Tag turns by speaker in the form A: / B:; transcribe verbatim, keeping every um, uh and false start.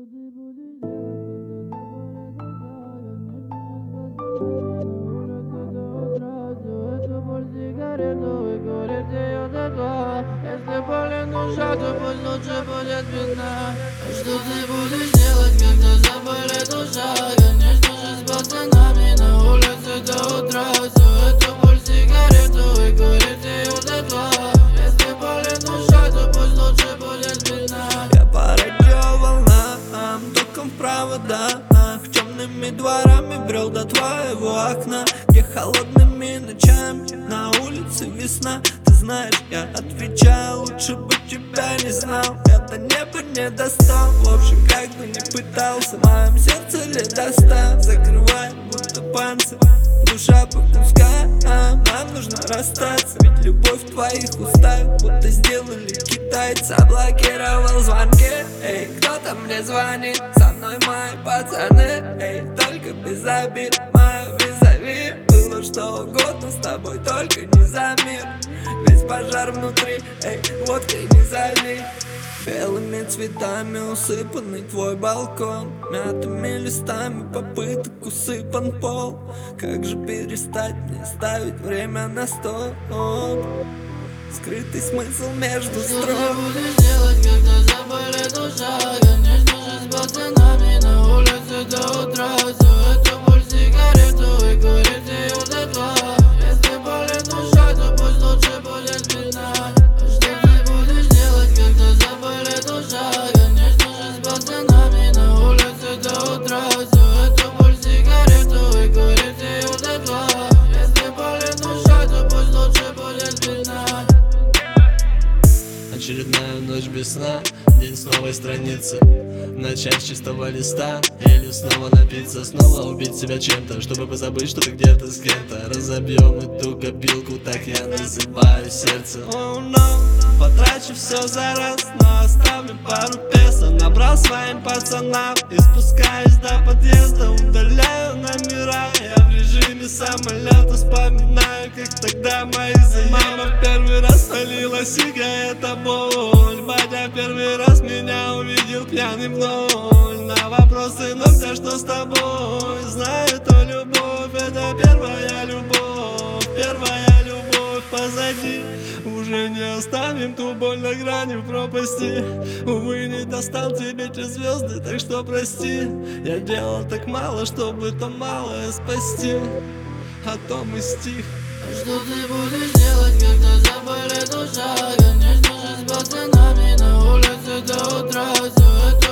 A: ты будешь делать, когда заболит душа? Конечно, спасти на улице до утра. Всю эту боль сигарету выкурить ее дотла. Если болит душа, то пусть лучше будет видна. А что ты будешь делать, когда заболит душа? Конечно же, с пацанами на улице до утра. Всю эту боль сигарету выкурить ее дотла. Если болит душа, то пусть лучше будет видна.
B: Я по радиоволнам, током в проводах, темными дворами брел до твоего окна, где холодными ночами на улице весна. Ты знаешь, я отвечаю, лучше бы тебя не знал. Я до неба не достал, в общем, как бы не пытался, в моем сердце ледостав закрывает будто панцирь. Душа по кускам, нам нужно расстаться, ведь любовь в твоих устах будто сделали китайцы. Заблокировал звонки, эй, кто-то мне звонит, со мной мои пацаны, эй, только без обид, моя визави. Было что угодно с тобой, только не за мир. Весь пожар внутри, эй, водкой не залей. Белыми цветами усыпанный твой балкон, мятыми листами попыток усыпан пол. Как же перестать мне ставить время на стоп? Скрытый смысл между
A: Что
B: строк.
A: ты будешь делать, когда заболит душа? Конечно же, с пацанами на улице до утра. Всю эту боль сигарету выкурить ее дотла. Если болит душа, то пусть лучше будет видна. А что ты будешь делать, когда заболит душа? Конечно же, с пацанами на улице до утра. Всю эту боль сигарету выкурить ее дотла. Если болит душа, то пусть лучше будет видна.
C: Очередная ночь без сна, день с новой страницы. Начать с чистого листа или снова напиться, снова убить себя чем-то, чтобы позабыть, что ты где-то с кем-то. Разобьем эту копилку, так я называю сердце.
B: Oh no, потрачу все за раз, но оставлю пару песо. Набрал своим пацанам и спускаюсь до подъезда. Удаляю номера, я в режиме самолета. Вспоминаю, как тогда мои заявки. Мама в первый раз солила сигарета боль. Батя первый раз меня увидел пьяный в ноль. На вопросы, ну где, что с тобой? Знаю, то любовь, это первая любовь. Первая любовь позади. Уже не оставим ту боль на грани пропасти. Увы, не достал тебе те звезды, так что прости. Я делал так мало, чтобы то малое спасти. А то мы стих.
A: Что ты будешь делать, когда заболит душа? Конечно же, с пацанами на улице до утра. Всю эту